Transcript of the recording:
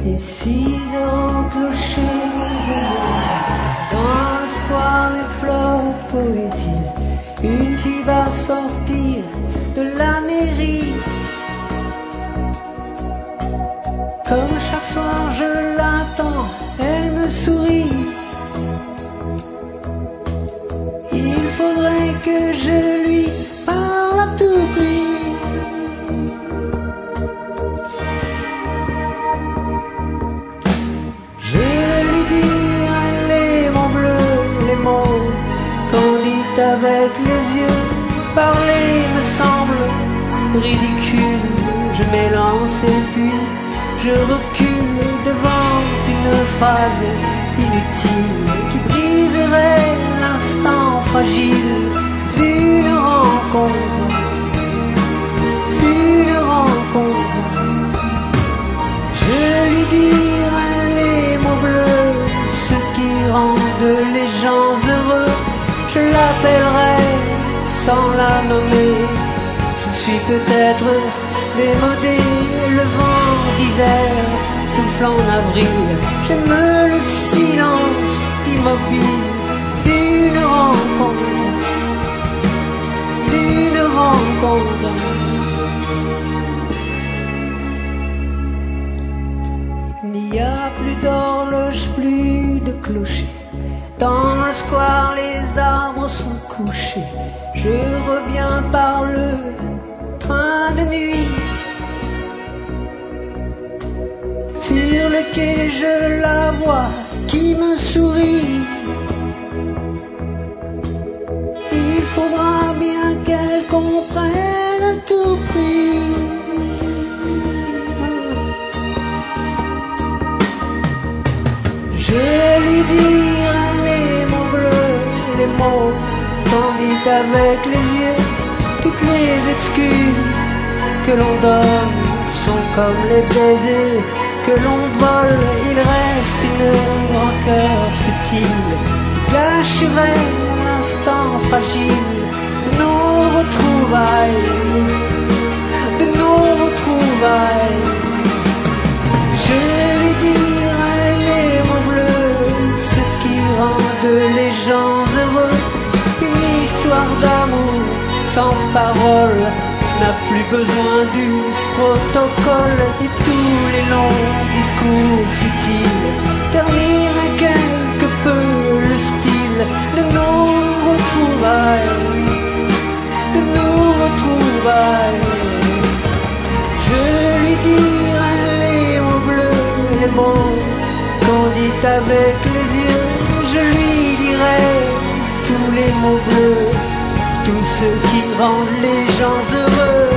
Et 6 heures au clocher, dans le square les fleurs poétisent. Une fille va sortir de la mairie. Comme chaque soir je l'attends, elle me sourit. Il faudrait que je lui parle à tout prix. Je lui dirai les mots bleus, les mots qu'on dit avec les yeux. Parler me semble ridicule. Je m'élance et puis je recule devant une phrase inutile qui briserait l'instant fragile d'une rencontre, d'une rencontre. Je lui dirai les mots bleus, ce qui rendent les gens heureux. Je l'appellerai sans la nommer. Je suis peut-être démodé, le vent d'hiver souffle en avril. J'aime le silence immobile d'une rencontre, d'une rencontre. Il n'y a plus d'horloge, plus de clocher. Dans le square les arbres sont couchés. Je reviens par le train de nuit. Sur le quai je la vois qui me sourit. Il faudra bien qu'elle comprenne à tout prix. Je lui dirai les mots bleus, les mots qu'on dit avec les yeux. Toutes les excuses que l'on donne sont comme les baisers que l'on vole. Il reste une rancœur subtile qui gâcherait l'instant fragile de nos retrouvailles, de nos retrouvailles. Je lui dirai les mots bleus, ce qui rendent les gens heureux. Une histoire d'amour sans parole n'a plus besoin du protocole. Et tous les longs discours futiles terniraient quelque peu le style de nos retrouvailles, de nos retrouvailles. Je lui dirai les mots bleus, les mots qu'on dit avec les yeux. Je lui dirai tous les mots bleus, tout ce qui rend les gens heureux.